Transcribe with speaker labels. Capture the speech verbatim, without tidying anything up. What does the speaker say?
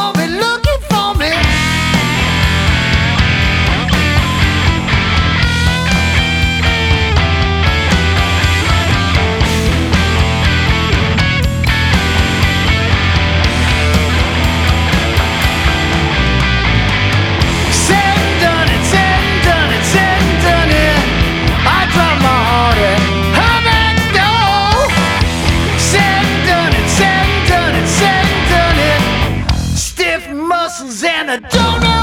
Speaker 1: for me, looking for me. Said and done it, said and done it, said and done it. I dropped my heart and hung and go. Said and done it, said and done it, said and done it. Stiff muscles and I don't know.